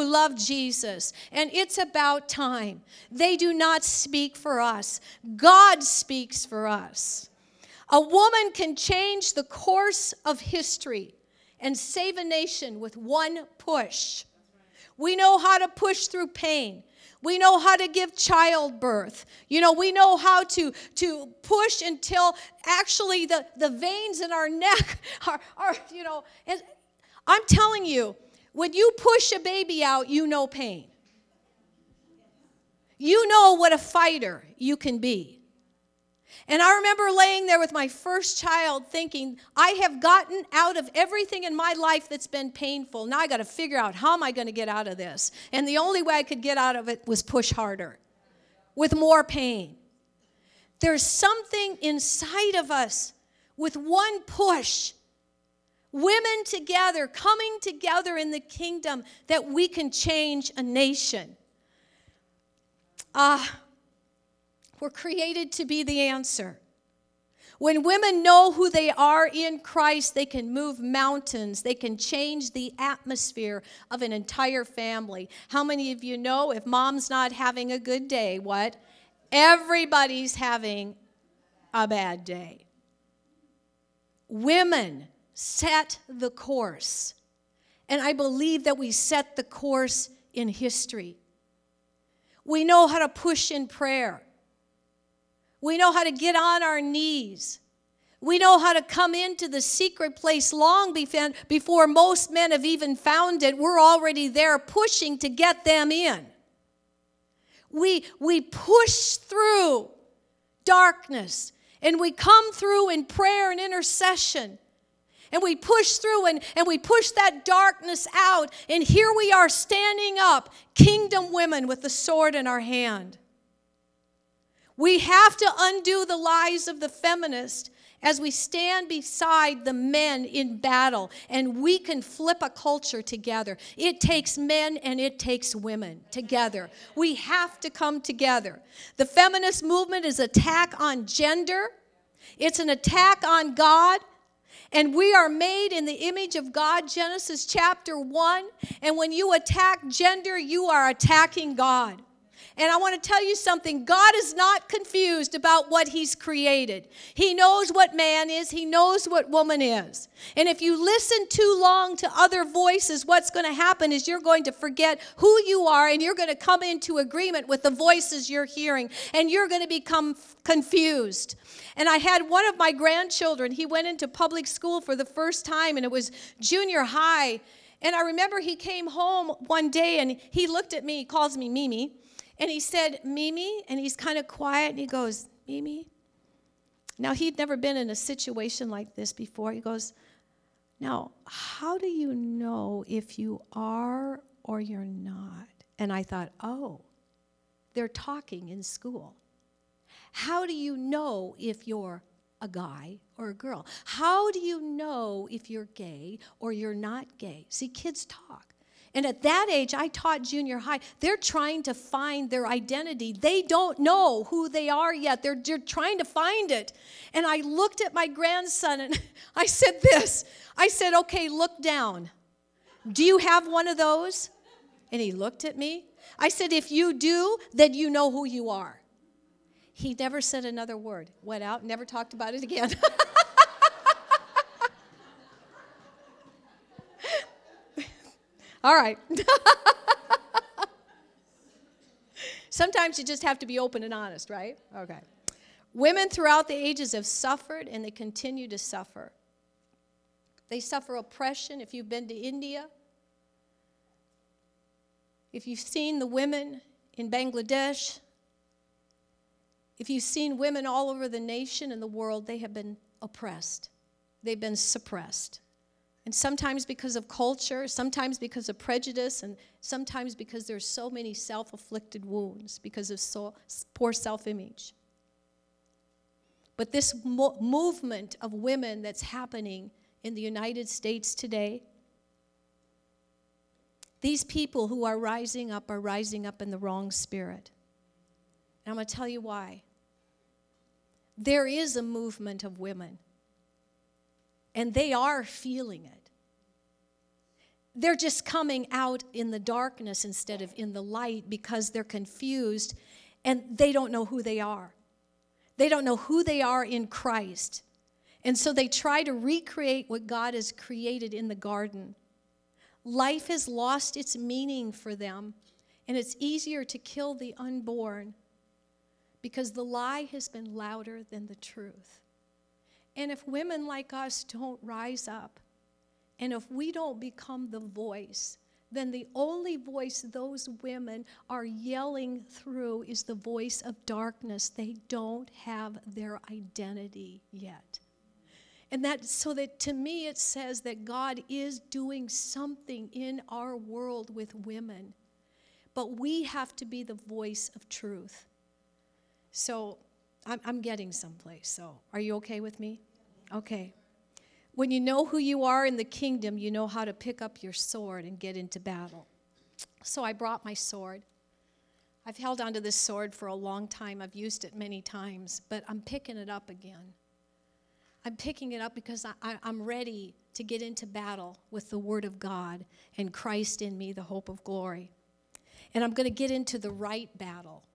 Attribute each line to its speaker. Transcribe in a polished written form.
Speaker 1: love Jesus. And it's about time. They do not speak for us. God speaks for us. A woman can change the course of history and save a nation with one push. We know how to push through pain. We know how to give childbirth. We know how to push until actually the veins in our neck are and I'm telling you, when you push a baby out, you know pain. You know what a fighter you can be. And I remember laying there with my first child thinking, I have gotten out of everything in my life that's been painful. Now I got to figure out how am I going to get out of this. And the only way I could get out of it was push harder with more pain. There's something inside of us with one push, women together, coming together in the kingdom, that we can change a nation. We're created to be the answer. When women know who they are in Christ, they can move mountains. They can change the atmosphere of an entire family. How many of you know if mom's not having a good day, what? Everybody's having a bad day. Women set the course. And I believe that we set the course in history. We know how to push in prayer. We know how to get on our knees. We know how to come into the secret place long before most men have even found it. We're already there pushing to get them in. We push through darkness, and we come through in prayer and intercession. And we push through and we push that darkness out. And here we are standing up, kingdom women with the sword in our hand. We have to undo the lies of the feminist as we stand beside the men in battle, and we can flip a culture together. It takes men and it takes women together. We have to come together. The feminist movement is an attack on gender. It's an attack on God. And we are made in the image of God, Genesis chapter 1. And when you attack gender, you are attacking God. And I want to tell you something. God is not confused about what he's created. He knows what man is. He knows what woman is. And if you listen too long to other voices, what's going to happen is you're going to forget who you are, and you're going to come into agreement with the voices you're hearing, and you're going to become confused. And I had one of my grandchildren. He went into public school for the first time, and it was junior high. And I remember he came home one day, and he looked at me. He calls me Mimi. And he said, Mimi, and he's kind of quiet, and he goes, Mimi. Now, he'd never been in a situation like this before. He goes, now, how do you know if you are or you're not? And I thought, oh, they're talking in school. How do you know if you're a guy or a girl? How do you know if you're gay or you're not gay? See, kids talk. And at that age, I taught junior high. They're trying to find their identity. They don't know who they are yet. They're trying to find it. And I looked at my grandson and I said this. I said, okay, look down. Do you have one of those? And he looked at me. I said, if you do, then you know who you are. He never said another word. Went out, never talked about it again. All right. Sometimes you just have to be open and honest, right? Okay. Women throughout the ages have suffered, and they continue to suffer. They suffer oppression. If you've been to India, if you've seen the women in Bangladesh, if you've seen women all over the nation and the world, they have been oppressed. They've been suppressed. And sometimes because of culture, sometimes because of prejudice, and sometimes because there's so many self-afflicted wounds because of poor self-image. But this movement of women that's happening in the United States today, these people who are rising up in the wrong spirit. And I'm going to tell you why. There is a movement of women, and they are feeling it. They're just coming out in the darkness instead of in the light because they're confused and they don't know who they are. They don't know who they are in Christ. And so they try to recreate what God has created in the garden. Life has lost its meaning for them, and it's easier to kill the unborn because the lie has been louder than the truth. And if women like us don't rise up, and if we don't become the voice, then the only voice those women are yelling through is the voice of darkness. They don't have their identity yet. And so that to me it says that God is doing something in our world with women. But we have to be the voice of truth. So I'm getting someplace. So are you okay with me? Okay. When you know who you are in the kingdom, you know how to pick up your sword and get into battle. So I brought my sword. I've held onto this sword for a long time. I've used it many times, but I'm picking it up again. I'm picking it up because I'm ready to get into battle with the Word of God and Christ in me, the hope of glory. And I'm going to get into the right battle.